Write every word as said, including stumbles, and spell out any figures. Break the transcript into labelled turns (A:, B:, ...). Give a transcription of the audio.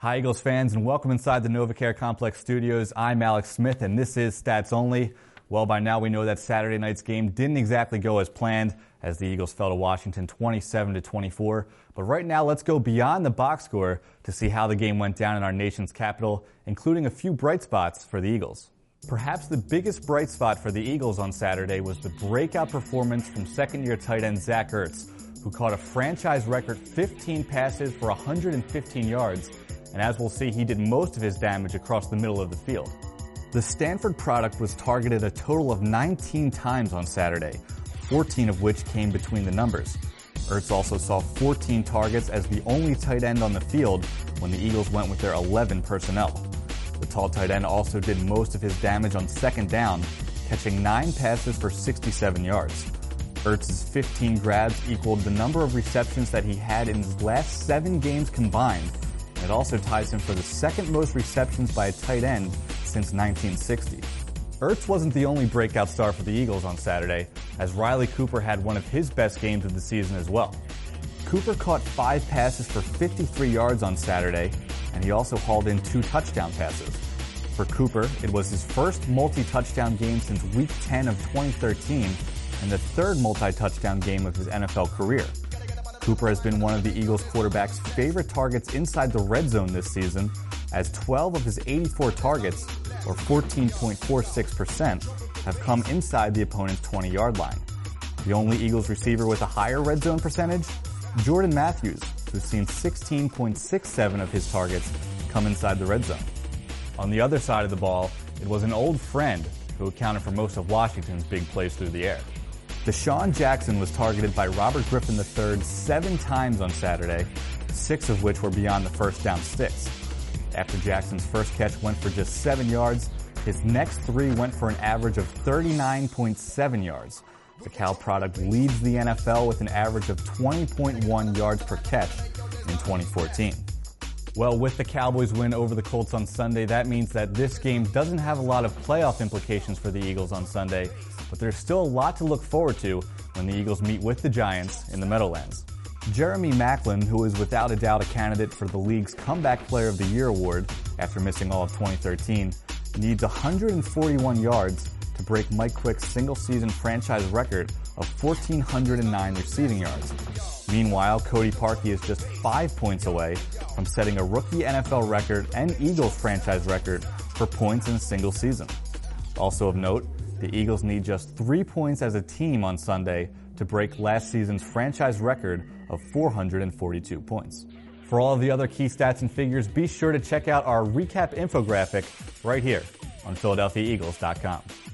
A: Hi, Eagles fans, and welcome inside the NovaCare Complex studios. I'm Alex Smith, and this is Stats Only. Well, by now we know that Saturday night's game didn't exactly go as planned, as the Eagles fell to Washington twenty-seven to twenty-four. But right now, let's go beyond the box score to see how the game went down in our nation's capital, including a few bright spots for the Eagles. Perhaps the biggest bright spot for the Eagles on Saturday was the breakout performance from second-year tight end Zach Ertz, who caught a franchise record fifteen passes for one hundred fifteen yards, and as we'll see, he did most of his damage across the middle of the field. The Stanford product was targeted a total of nineteen times on Saturday, fourteen of which came between the numbers. Ertz also saw fourteen targets as the only tight end on the field when the Eagles went with their eleven personnel. The tall tight end also did most of his damage on second down, catching nine passes for sixty-seven yards. Ertz's fifteen grabs equaled the number of receptions that he had in his last seven games combined. It also ties him for the second most receptions by a tight end since nineteen sixty. Ertz wasn't the only breakout star for the Eagles on Saturday, as Riley Cooper had one of his best games of the season as well. Cooper caught five passes for fifty-three yards on Saturday, and he also hauled in two touchdown passes. For Cooper, it was his first multi-touchdown game since week ten of twenty thirteen, and the third multi-touchdown game of his N F L career. Cooper has been one of the Eagles quarterback's favorite targets inside the red zone this season, as twelve of his eighty-four targets, or fourteen point four six percent, have come inside the opponent's twenty-yard line. The only Eagles receiver with a higher red zone percentage? Jordan Matthews, who's seen sixteen point six seven of his targets come inside the red zone. On the other side of the ball, it was an old friend who accounted for most of Washington's big plays through the air. Deshaun Jackson was targeted by Robert Griffin the third seven times on Saturday, six of which were beyond the first down sticks. After Jackson's first catch went for just seven yards, his next three went for an average of thirty-nine point seven yards. The Cal product leads the N F L with an average of twenty point one yards per catch in twenty fourteen. Well, with the Cowboys win over the Colts on Sunday, that means that this game doesn't have a lot of playoff implications for the Eagles on Sunday, but there's still a lot to look forward to when the Eagles meet with the Giants in the Meadowlands. Jeremy Maclin, who is without a doubt a candidate for the league's Comeback Player of the Year award after missing all of twenty thirteen, needs one hundred forty-one yards to break Mike Quick's single-season franchise record of one thousand four hundred nine receiving yards. Meanwhile, Cody Parkey is just five points away from setting a rookie N F L record and Eagles franchise record for points in a single season. Also of note, the Eagles need just three points as a team on Sunday to break last season's franchise record of four hundred forty-two points. For all of the other key stats and figures, be sure to check out our recap infographic right here on Philadelphia Eagles dot com.